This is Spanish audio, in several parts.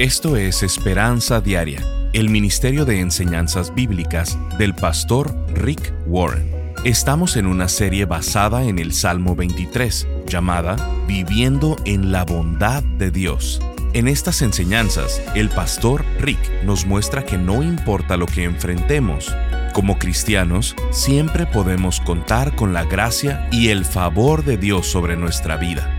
Esto es Esperanza Diaria, el Ministerio de Enseñanzas Bíblicas del pastor Rick Warren. Estamos en una serie basada en el Salmo 23, llamada Viviendo en la Bondad de Dios. En estas enseñanzas, el pastor Rick nos muestra que no importa lo que enfrentemos, como cristianos, siempre podemos contar con la gracia y el favor de Dios sobre nuestra vida.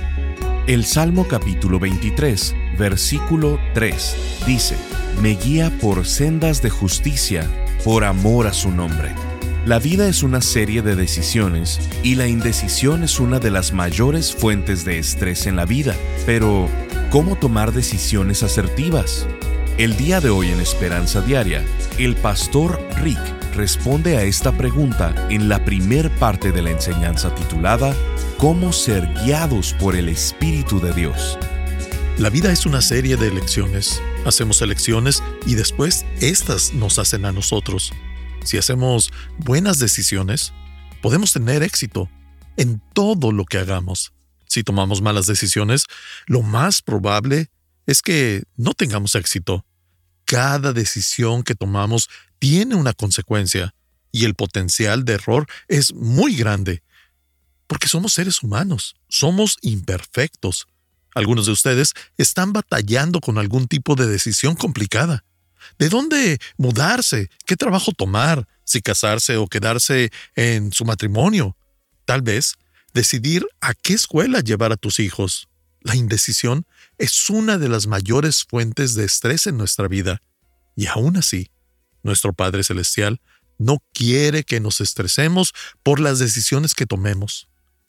El Salmo capítulo 23, versículo 3, dice: Me guía por sendas de justicia, por amor a su nombre. La vida es una serie de decisiones y la indecisión es una de las mayores fuentes de estrés en la vida. Pero, ¿cómo tomar decisiones asertivas? El día de hoy en Esperanza Diaria, el pastor Rick responde a esta pregunta en la primer parte de la enseñanza titulada ¿Cómo ser guiados por el Espíritu de Dios? La vida es una serie de elecciones. Hacemos elecciones y después éstas nos hacen a nosotros. Si hacemos buenas decisiones, podemos tener éxito en todo lo que hagamos. Si tomamos malas decisiones, lo más probable es que no tengamos éxito. Cada decisión que tomamos tiene una consecuencia y el potencial de error es muy grande. Porque somos seres humanos, somos imperfectos. Algunos de ustedes están batallando con algún tipo de decisión complicada. ¿De dónde mudarse? ¿Qué trabajo tomar? ¿Si casarse o quedarse en su matrimonio? Tal vez decidir a qué escuela llevar a tus hijos. La indecisión es una de las mayores fuentes de estrés en nuestra vida. Y aún así, nuestro Padre Celestial no quiere que nos estresemos por las decisiones que tomemos.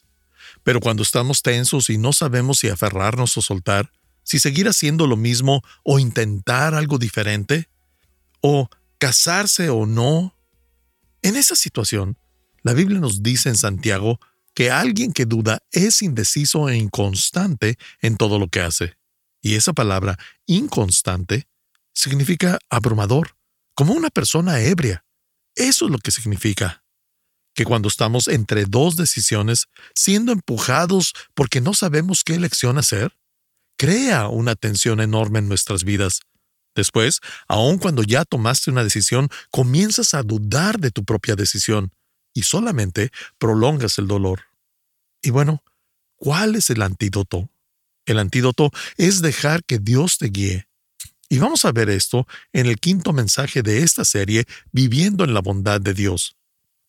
Pero cuando estamos tensos y no sabemos si aferrarnos o soltar, si seguir haciendo lo mismo o intentar algo diferente, o casarse o no, en esa situación, la Biblia nos dice en Santiago que alguien que duda es indeciso e inconstante en todo lo que hace. Y esa palabra, inconstante, significa abrumador, como una persona ebria. Eso es lo que significa. Que cuando estamos entre dos decisiones, siendo empujados porque no sabemos qué elección hacer, crea una tensión enorme en nuestras vidas. Después, aun cuando ya tomaste una decisión, comienzas a dudar de tu propia decisión y solamente prolongas el dolor. Y bueno, ¿cuál es el antídoto? El antídoto es dejar que Dios te guíe. Y vamos a ver esto en el quinto mensaje de esta serie, Viviendo en la Bondad de Dios.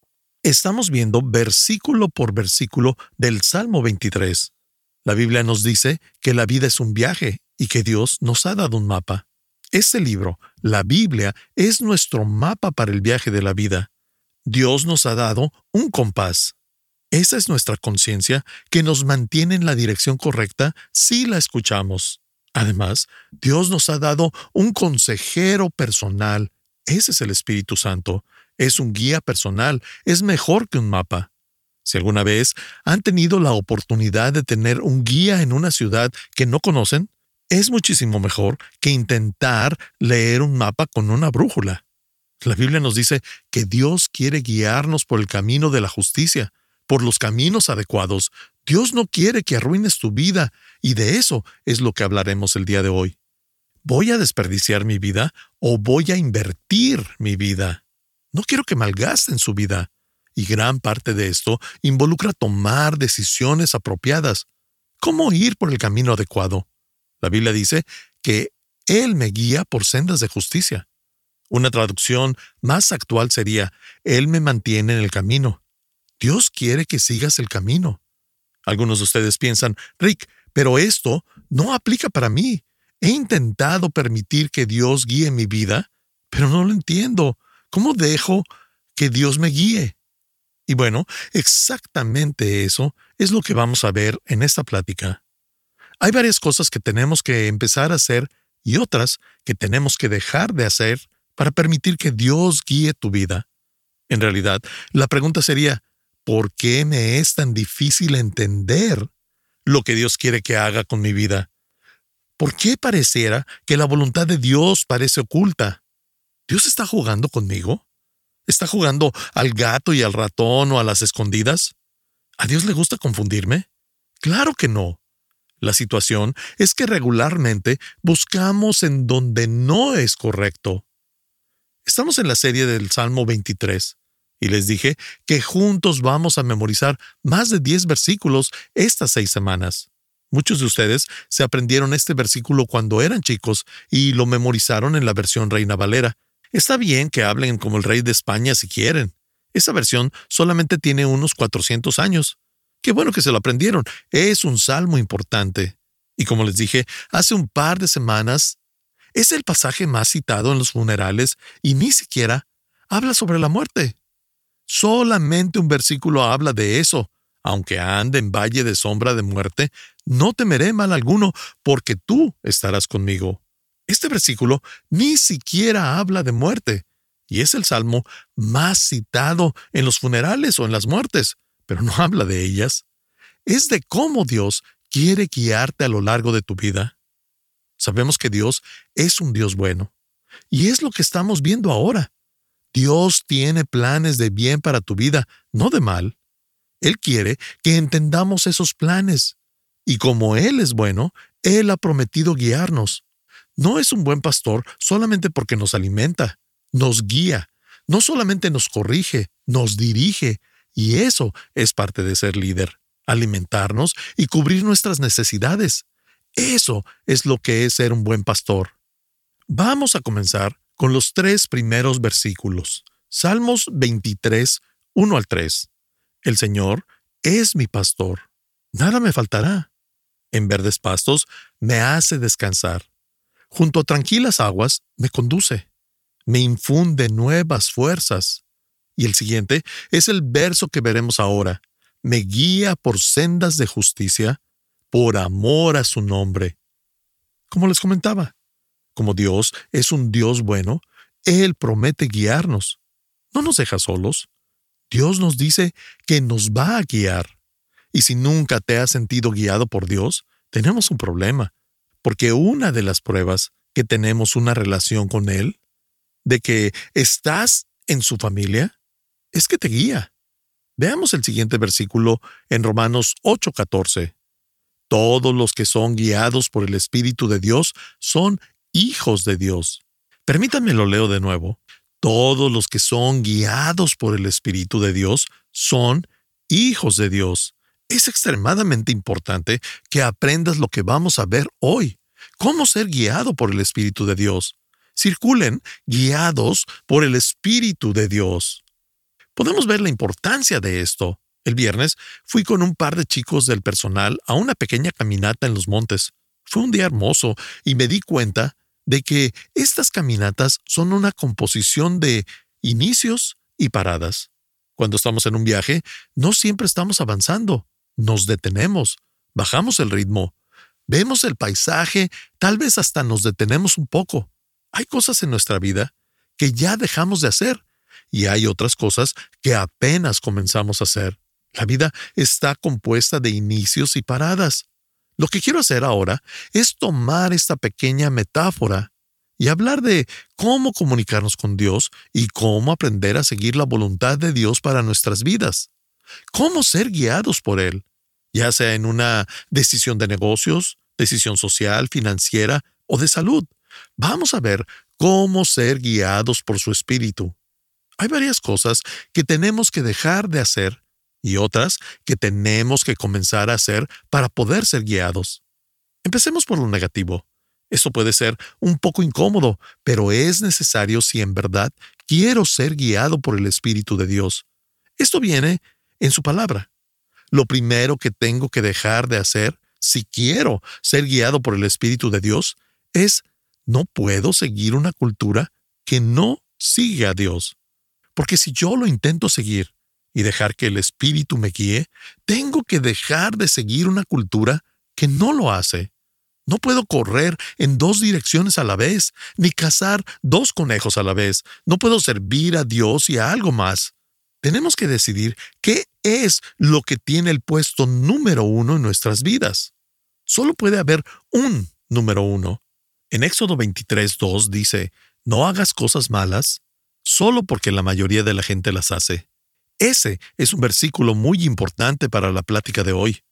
Estamos viendo versículo por versículo del Salmo 23. La Biblia nos dice que la vida es un viaje y que Dios nos ha dado un mapa. Este libro, la Biblia, es nuestro mapa para el viaje de la vida. Dios nos ha dado un compás. Esa es nuestra conciencia que nos mantiene en la dirección correcta si la escuchamos. Además, Dios nos ha dado un consejero personal. Ese es el Espíritu Santo. Es un guía personal. Es mejor que un mapa. Si alguna vez han tenido la oportunidad de tener un guía en una ciudad que no conocen, es muchísimo mejor que intentar leer un mapa con una brújula. La Biblia nos dice que Dios quiere guiarnos por el camino de la justicia, por los caminos adecuados. Dios no quiere que arruines tu vida, y de eso es lo que hablaremos el día de hoy. ¿Voy a desperdiciar mi vida o voy a invertir mi vida? No quiero que malgasten su vida. Y gran parte de esto involucra tomar decisiones apropiadas. ¿Cómo ir por el camino adecuado? La Biblia dice que Él me guía por sendas de justicia. Una traducción más actual sería, Él me mantiene en el camino. Dios quiere que sigas el camino. Algunos de ustedes piensan, Rick, pero esto no aplica para mí. He intentado permitir que Dios guíe mi vida, pero no lo entiendo. ¿Cómo dejo que Dios me guíe? Y bueno, exactamente eso es lo que vamos a ver en esta plática. Hay varias cosas que tenemos que empezar a hacer y otras que tenemos que dejar de hacer para permitir que Dios guíe tu vida. En realidad, la pregunta sería, ¿por qué me es tan difícil entender lo que Dios quiere que haga con mi vida? ¿Por qué pareciera que la voluntad de Dios parece oculta? ¿Dios está jugando conmigo? ¿Está jugando al gato y al ratón o a las escondidas? ¿A Dios le gusta confundirme? Claro que no. La situación es que regularmente buscamos en donde no es correcto. Estamos en la serie del Salmo 23 y les dije que juntos vamos a memorizar más de 10 versículos estas 6 semanas. Muchos de ustedes se aprendieron este versículo cuando eran chicos y lo memorizaron en la versión Reina Valera. Está bien que hablen como el rey de España si quieren. Esa versión solamente tiene unos 400 años. Qué bueno que se lo aprendieron. Es un salmo importante. Y como les dije, hace un par de semanas, es el pasaje más citado en los funerales y ni siquiera habla sobre la muerte. Solamente un versículo habla de eso. Aunque ande en valle de sombra de muerte, no temeré mal alguno, porque tú estarás conmigo. Este versículo ni siquiera habla de muerte, y es el salmo más citado en los funerales o en las muertes, pero no habla de ellas. Es de cómo Dios quiere guiarte a lo largo de tu vida. Sabemos que Dios es un Dios bueno, y es lo que estamos viendo ahora. Dios tiene planes de bien para tu vida, no de mal. Él quiere que entendamos esos planes, y como Él es bueno, Él ha prometido guiarnos. No es un buen pastor solamente porque nos alimenta, nos guía, no solamente nos corrige, nos dirige, y eso es parte de ser líder, alimentarnos y cubrir nuestras necesidades. Eso es lo que es ser un buen pastor. Vamos a comenzar con los 3 primeros versículos. Salmos 23, 1 al 3. El Señor es mi pastor, nada me faltará. En verdes pastos me hace descansar. Junto a tranquilas aguas me conduce. Me infunde nuevas fuerzas. Y el siguiente es el verso que veremos ahora. Me guía por sendas de justicia, por amor a su nombre. Como les comentaba, como Dios es un Dios bueno, Él promete guiarnos. No nos deja solos. Dios nos dice que nos va a guiar. Y si nunca te has sentido guiado por Dios, tenemos un problema. Porque una de las pruebas que tenemos una relación con Él, de que estás en su familia, es que te guía. Veamos el siguiente versículo en Romanos 8:14. Todos los que son guiados por el Espíritu de Dios son hijos de Dios. Permítanme lo leo de nuevo. Todos los que son guiados por el Espíritu de Dios son hijos de Dios. Es extremadamente importante que aprendas lo que vamos a ver hoy. Cómo ser guiado por el Espíritu de Dios. Circulen guiados por el Espíritu de Dios. Podemos ver la importancia de esto. El viernes fui con un par de chicos del personal a una pequeña caminata en los montes. Fue un día hermoso y me di cuenta de que estas caminatas son una composición de inicios y paradas. Cuando estamos en un viaje, no siempre estamos avanzando. Nos detenemos, bajamos el ritmo, vemos el paisaje, tal vez hasta nos detenemos un poco. Hay cosas en nuestra vida que ya dejamos de hacer y hay otras cosas que apenas comenzamos a hacer. La vida está compuesta de inicios y paradas. Lo que quiero hacer ahora es tomar esta pequeña metáfora y hablar de cómo comunicarnos con Dios y cómo aprender a seguir la voluntad de Dios para nuestras vidas. Cómo ser guiados por Él, ya sea en una decisión de negocios, decisión social, financiera o de salud. Vamos a ver cómo ser guiados por su Espíritu. Hay varias cosas que tenemos que dejar de hacer y otras que tenemos que comenzar a hacer para poder ser guiados. Empecemos por lo negativo. Eso puede ser un poco incómodo, pero es necesario si en verdad quiero ser guiado por el Espíritu de Dios. Esto viene en su palabra. Lo primero que tengo que dejar de hacer, si quiero ser guiado por el Espíritu de Dios, es no puedo seguir una cultura que no sigue a Dios. Porque si yo lo intento seguir y dejar que el Espíritu me guíe, tengo que dejar de seguir una cultura que no lo hace. No puedo correr en 2 direcciones a la vez, ni cazar 2 conejos a la vez. No puedo servir a Dios y a algo más. Tenemos que decidir qué es lo que tiene el puesto número 1 en nuestras vidas. Solo puede haber un número 1. En Éxodo 23:2 dice, no hagas cosas malas solo porque la mayoría de la gente las hace. Ese es un versículo muy importante para la plática de hoy.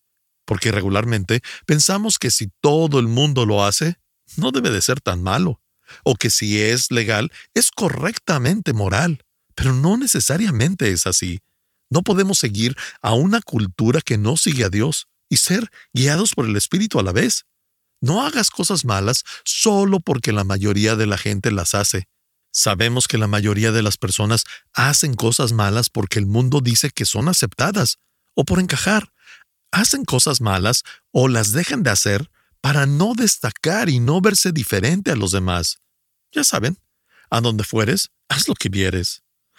porque regularmente pensamos que si todo el mundo lo hace, no debe de ser tan malo, o que si es legal, es correctamente moral, pero no necesariamente es así. No podemos seguir a una cultura que no sigue a Dios y ser guiados por el Espíritu a la vez. No hagas cosas malas solo porque la mayoría de la gente las hace. Sabemos que la mayoría de las personas hacen cosas malas porque el mundo dice que son aceptadas, o por encajar. Hacen cosas malas o las dejan de hacer para no destacar y no verse diferente a los demás. Ya saben, a donde fueres, haz lo que vieres.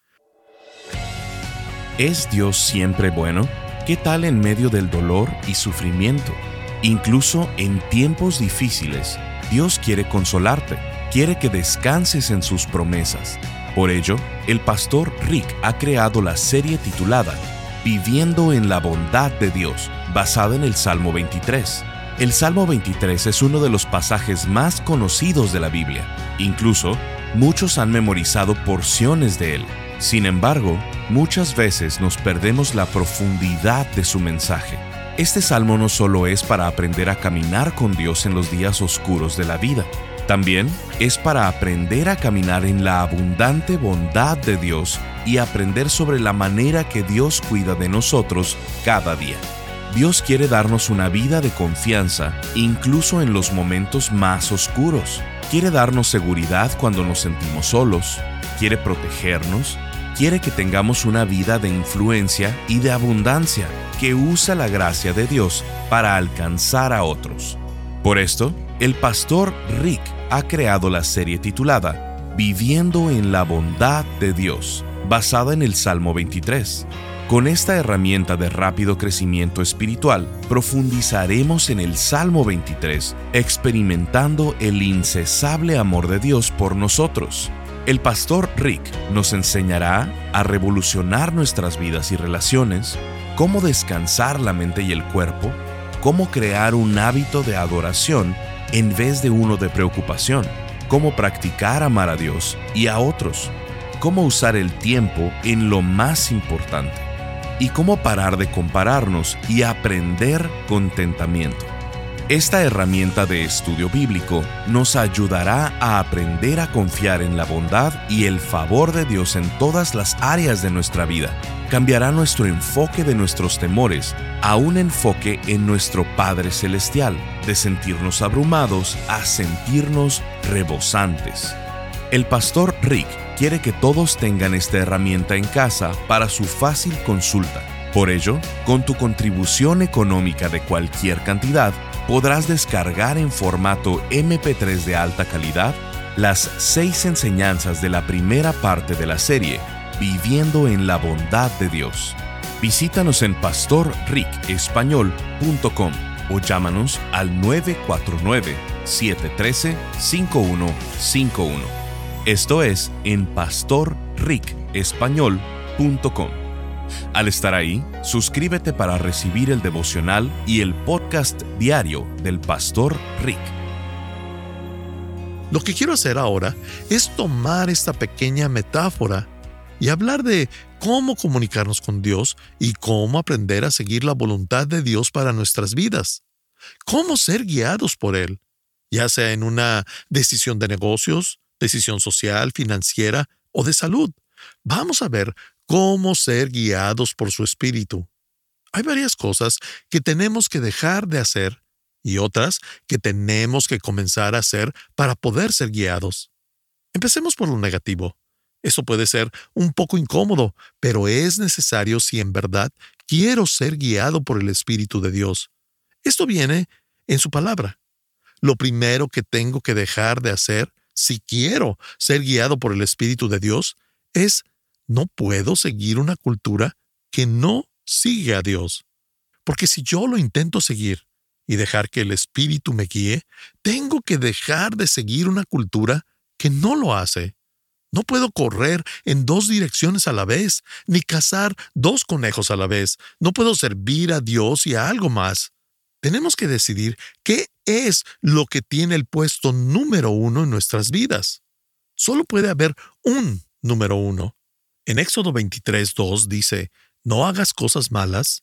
¿Es Dios siempre bueno? ¿Qué tal en medio del dolor y sufrimiento? Incluso en tiempos difíciles, Dios quiere consolarte, quiere que descanses en sus promesas. Por ello, el pastor Rick ha creado la serie titulada Viviendo en la bondad de Dios, basada en el Salmo 23. El Salmo 23 es uno de los pasajes más conocidos de la Biblia. Incluso, muchos han memorizado porciones de él. Sin embargo, muchas veces nos perdemos la profundidad de su mensaje. Este salmo no solo es para aprender a caminar con Dios en los días oscuros de la vida, también es para aprender a caminar en la abundante bondad de Dios y aprender sobre la manera que Dios cuida de nosotros cada día. Dios quiere darnos una vida de confianza, incluso en los momentos más oscuros. Quiere darnos seguridad cuando nos sentimos solos, quiere protegernos, quiere que tengamos una vida de influencia y de abundancia que usa la gracia de Dios para alcanzar a otros. Por esto, el pastor Rick ha creado la serie titulada Viviendo en la bondad de Dios, basada en el Salmo 23. Con esta herramienta de rápido crecimiento espiritual, profundizaremos en el Salmo 23, experimentando el incesable amor de Dios por nosotros. El pastor Rick nos enseñará a revolucionar nuestras vidas y relaciones, cómo descansar la mente y el cuerpo, cómo crear un hábito de adoración en vez de uno de preocupación, cómo practicar amar a Dios y a otros, cómo usar el tiempo en lo más importante y cómo parar de compararnos y aprender contentamiento. Esta herramienta de estudio bíblico nos ayudará a aprender a confiar en la bondad y el favor de Dios en todas las áreas de nuestra vida. Cambiará nuestro enfoque de nuestros temores a un enfoque en nuestro Padre Celestial, de sentirnos abrumados a sentirnos rebosantes. El pastor Rick quiere que todos tengan esta herramienta en casa para su fácil consulta. Por ello, con tu contribución económica de cualquier cantidad, podrás descargar en formato MP3 de alta calidad las 6 enseñanzas de la primera parte de la serie, Viviendo en la bondad de Dios. Visítanos en pastorricespañol.com o llámanos al 949-713-5151. Esto es en pastorricespañol.com. Al estar ahí, suscríbete para recibir el devocional y el podcast diario del pastor Rick. Lo que quiero hacer ahora es tomar esta pequeña metáfora y hablar de cómo comunicarnos con Dios y cómo aprender a seguir la voluntad de Dios para nuestras vidas. Cómo ser guiados por Él, ya sea en una decisión de negocios, decisión social, financiera o de salud. Vamos a ver cómo ser guiados por su Espíritu. Hay varias cosas que tenemos que dejar de hacer y otras que tenemos que comenzar a hacer para poder ser guiados. Empecemos por lo negativo. Eso puede ser un poco incómodo, pero es necesario si en verdad quiero ser guiado por el Espíritu de Dios. Esto viene en su palabra. Lo primero que tengo que dejar de hacer, si quiero ser guiado por el Espíritu de Dios, es no puedo seguir una cultura que no sigue a Dios. Porque si yo lo intento seguir y dejar que el Espíritu me guíe, tengo que dejar de seguir una cultura que no lo hace. No puedo correr en 2 direcciones a la vez, ni cazar 2 conejos a la vez. No puedo servir a Dios y a algo más. Tenemos que decidir qué es lo que tiene el puesto número 1 en nuestras vidas. Solo puede haber un número 1. En Éxodo 23:2 dice, no hagas cosas malas,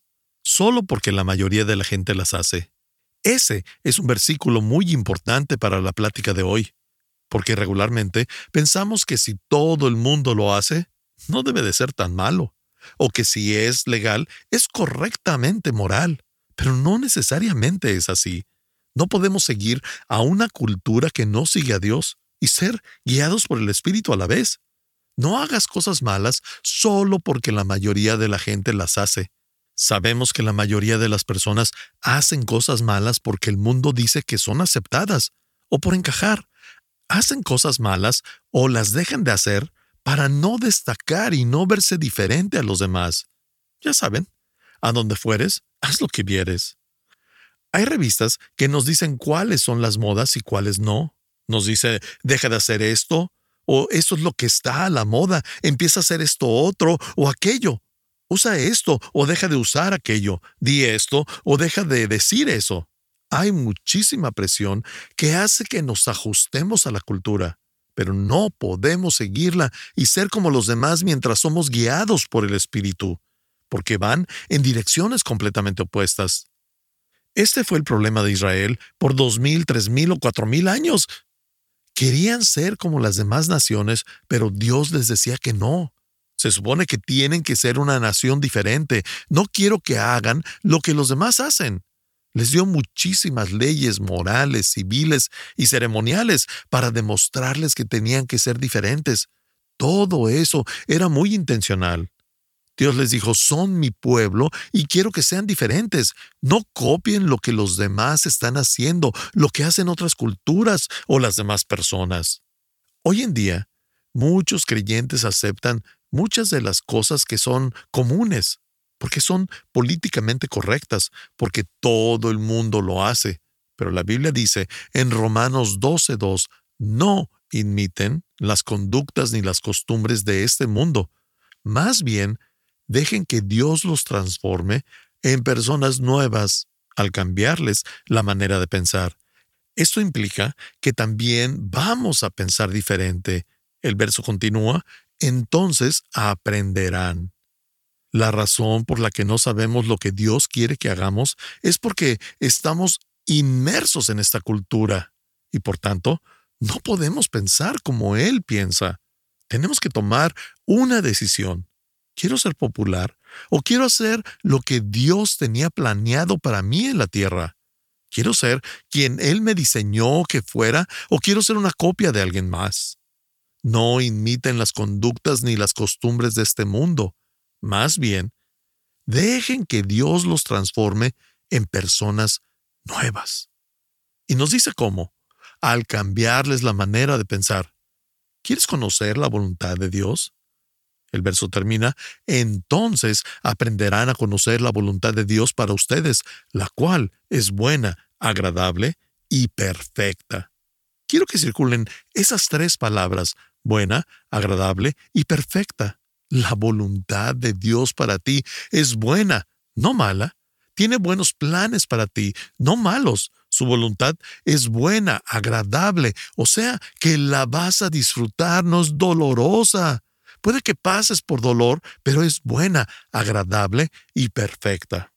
solo porque la mayoría de la gente las hace. Ese es un versículo muy importante para la plática de hoy, porque regularmente pensamos que si todo el mundo lo hace, no debe de ser tan malo, o que si es legal, es correctamente moral, pero no necesariamente es así. No podemos seguir a una cultura que no sigue a Dios y ser guiados por el Espíritu a la vez. No hagas cosas malas solo porque la mayoría de la gente las hace. Sabemos que la mayoría de las personas hacen cosas malas porque el mundo dice que son aceptadas, o por encajar. Hacen cosas malas o las dejan de hacer para no destacar y no verse diferente a los demás. Ya saben, a donde fueres, haz lo que vieres. Hay revistas que nos dicen cuáles son las modas y cuáles no. Nos dice, deja de hacer esto, o eso es lo que está a la moda, empieza a hacer esto otro o aquello. Usa esto o deja de usar aquello. Di esto o deja de decir eso. Hay muchísima presión que hace que nos ajustemos a la cultura, pero no podemos seguirla y ser como los demás mientras somos guiados por el Espíritu, porque van en direcciones completamente opuestas. Este fue el problema de Israel por 2000, 3000 o 4000 años. Querían ser como las demás naciones, pero Dios les decía que no. Se supone que tienen que ser una nación diferente. No quiero que hagan lo que los demás hacen. Les dio muchísimas leyes morales, civiles y ceremoniales para demostrarles que tenían que ser diferentes. Todo eso era muy intencional. Dios les dijo, son mi pueblo y quiero que sean diferentes. No copien lo que los demás están haciendo, lo que hacen otras culturas o las demás personas. Hoy en día, muchos creyentes aceptan muchas de las cosas que son comunes, porque son políticamente correctas, porque todo el mundo lo hace. Pero la Biblia dice en Romanos 12:2, no imiten las conductas ni las costumbres de este mundo. Más bien, dejen que Dios los transforme en personas nuevas al cambiarles la manera de pensar. Esto implica que también vamos a pensar diferente. El verso continúa, entonces aprenderán. La razón por la que no sabemos lo que Dios quiere que hagamos es porque estamos inmersos en esta cultura y por tanto no podemos pensar como Él piensa. Tenemos que tomar una decisión. ¿Quiero ser popular o quiero hacer lo que Dios tenía planeado para mí en la tierra? ¿Quiero ser quien Él me diseñó que fuera o quiero ser una copia de alguien más? No imiten las conductas ni las costumbres de este mundo. Más bien, dejen que Dios los transforme en personas nuevas. Y nos dice cómo, al cambiarles la manera de pensar. ¿Quieres conocer la voluntad de Dios? El verso termina, entonces aprenderán a conocer la voluntad de Dios para ustedes, la cual es buena, agradable y perfecta. Quiero que circulen esas tres palabras, buena, agradable y perfecta. La voluntad de Dios para ti es buena, no mala. Tiene buenos planes para ti, no malos. Su voluntad es buena, agradable, o sea, que la vas a disfrutar, no es dolorosa. Puede que pases por dolor, pero es buena, agradable y perfecta.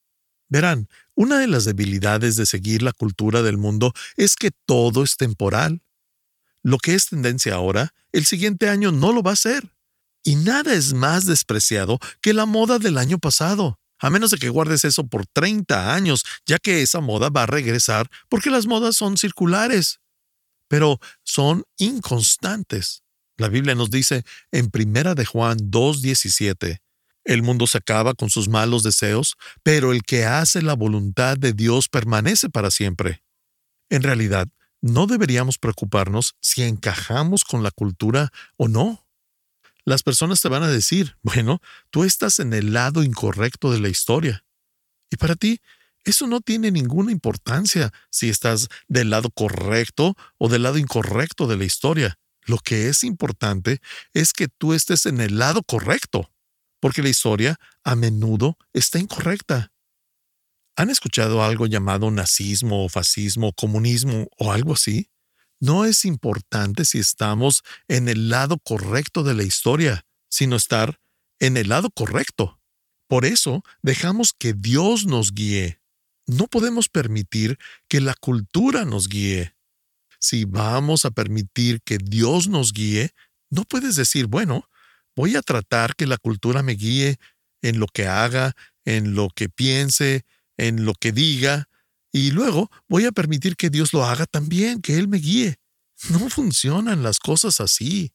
Verán, una de las debilidades de seguir la cultura del mundo es que todo es temporal. Lo que es tendencia ahora, el siguiente año no lo va a ser. Y nada es más despreciado que la moda del año pasado, a menos de que guardes eso por 30 años, ya que esa moda va a regresar porque las modas son circulares, pero son inconstantes. La Biblia nos dice en 1 de Juan 2:17, el mundo se acaba con sus malos deseos, pero el que hace la voluntad de Dios permanece para siempre. En realidad, no deberíamos preocuparnos si encajamos con la cultura o no. Las personas te van a decir, bueno, tú estás en el lado incorrecto de la historia. Y para ti, eso no tiene ninguna importancia si estás del lado correcto o del lado incorrecto de la historia. Lo que es importante es que tú estés en el lado correcto, porque la historia a menudo está incorrecta. ¿Han escuchado algo llamado nazismo, fascismo, comunismo o algo así? No es importante si estamos en el lado correcto de la historia, sino estar en el lado correcto. Por eso, dejamos que Dios nos guíe. No podemos permitir que la cultura nos guíe. Si vamos a permitir que Dios nos guíe, no puedes decir, bueno, voy a tratar que la cultura me guíe en lo que haga, en lo que piense, en lo que diga, y luego voy a permitir que Dios lo haga también, que Él me guíe. No funcionan las cosas así.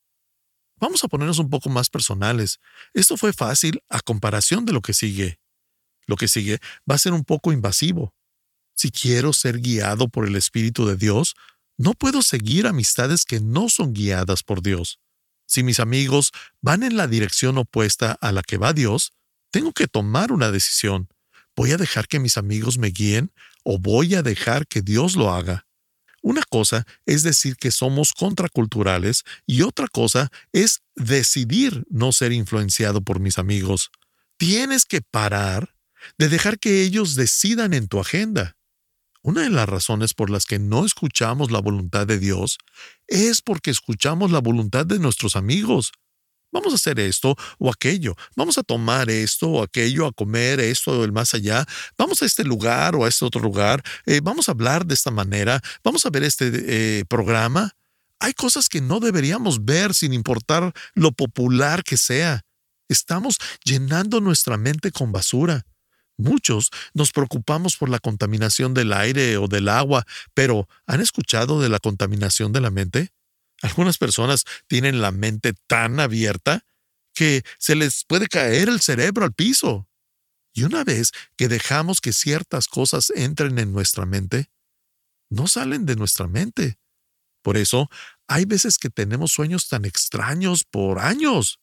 Vamos a ponernos un poco más personales. Esto fue fácil a comparación de lo que sigue. Lo que sigue va a ser un poco invasivo. Si quiero ser guiado por el Espíritu de Dios, no puedo seguir amistades que no son guiadas por Dios. Si mis amigos van en la dirección opuesta a la que va Dios, tengo que tomar una decisión. ¿Voy a dejar que mis amigos me guíen o voy a dejar que Dios lo haga? Una cosa es decir que somos contraculturales y otra cosa es decidir no ser influenciado por mis amigos. Tienes que parar de dejar que ellos decidan en tu agenda. Una de las razones por las que no escuchamos la voluntad de Dios es porque escuchamos la voluntad de nuestros amigos. Vamos a hacer esto o aquello. Vamos a tomar esto o aquello, a comer esto o el más allá. Vamos a este lugar o a este otro lugar. Vamos a hablar de esta manera. Vamos a ver este programa. Hay cosas que no deberíamos ver sin importar lo popular que sea. Estamos llenando nuestra mente con basura. Muchos nos preocupamos por la contaminación del aire o del agua, pero ¿han escuchado de la contaminación de la mente? Algunas personas tienen la mente tan abierta que se les puede caer el cerebro al piso. Y una vez que dejamos que ciertas cosas entren en nuestra mente, no salen de nuestra mente. Por eso, hay veces que tenemos sueños tan extraños por años.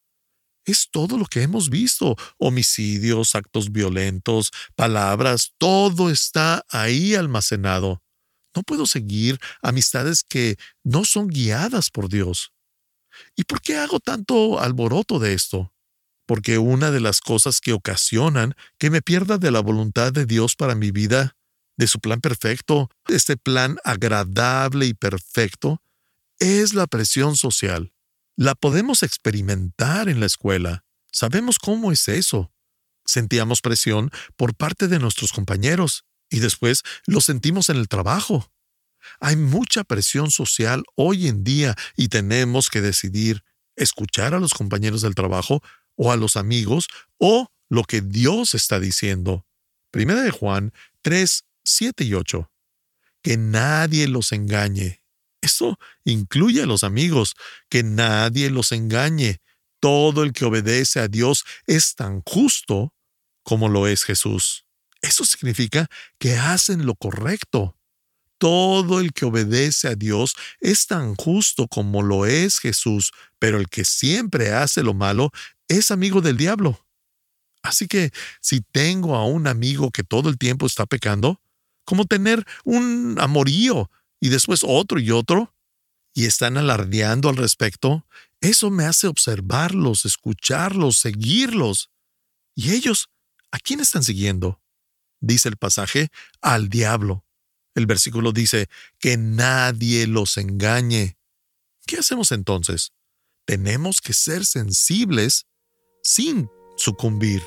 Es todo lo que hemos visto. Homicidios, actos violentos, palabras, todo está ahí almacenado. No puedo seguir amistades que no son guiadas por Dios. ¿Y por qué hago tanto alboroto de esto? Porque una de las cosas que ocasionan que me pierda de la voluntad de Dios para mi vida, de su plan perfecto, este plan agradable y perfecto, es la presión social. La podemos experimentar en la escuela. Sabemos cómo es eso. Sentíamos presión por parte de nuestros compañeros y después lo sentimos en el trabajo. Hay mucha presión social hoy en día y tenemos que decidir escuchar a los compañeros del trabajo o a los amigos o lo que Dios está diciendo. 1 de Juan 3, 7 y 8. Que nadie los engañe. Eso incluye a los amigos. Que nadie los engañe. Todo el que obedece a Dios es tan justo como lo es Jesús. Eso significa que hacen lo correcto. Todo el que obedece a Dios es tan justo como lo es Jesús, pero el que siempre hace lo malo es amigo del diablo. Así que si tengo a un amigo que todo el tiempo está pecando, como tener un amorío y después otro y otro, y están alardeando al respecto, eso me hace observarlos, escucharlos, seguirlos. ¿Y ellos a quién están siguiendo? Dice el pasaje, al diablo. El versículo dice, que nadie los engañe. ¿Qué hacemos entonces? Tenemos que ser sensibles sin sucumbir.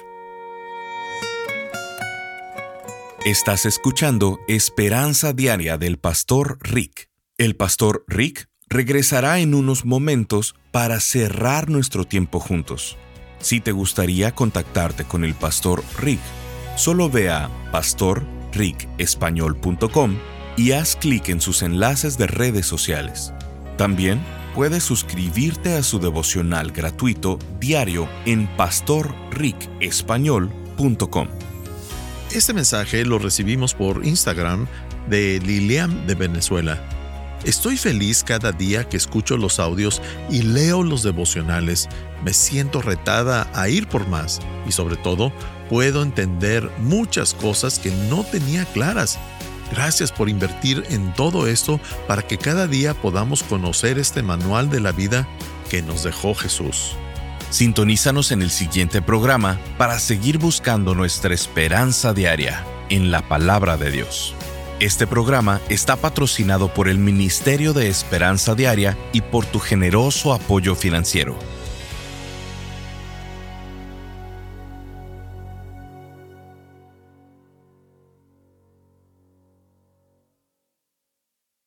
Estás escuchando Esperanza Diaria del Pastor Rick. El Pastor Rick regresará en unos momentos para cerrar nuestro tiempo juntos. Si te gustaría contactarte con el Pastor Rick, solo ve a pastorricespañol.com y haz clic en sus enlaces de redes sociales. También puedes suscribirte a su devocional gratuito diario en pastorricespañol.com. Este mensaje lo recibimos por Instagram de Lilian de Venezuela. Estoy feliz cada día que escucho los audios y leo los devocionales. Me siento retada a ir por más y sobre todo puedo entender muchas cosas que no tenía claras. Gracias por invertir en todo esto para que cada día podamos conocer este manual de la vida que nos dejó Jesús. Sintonízanos en el siguiente programa para seguir buscando nuestra esperanza diaria en la Palabra de Dios. Este programa está patrocinado por el Ministerio de Esperanza Diaria y por tu generoso apoyo financiero.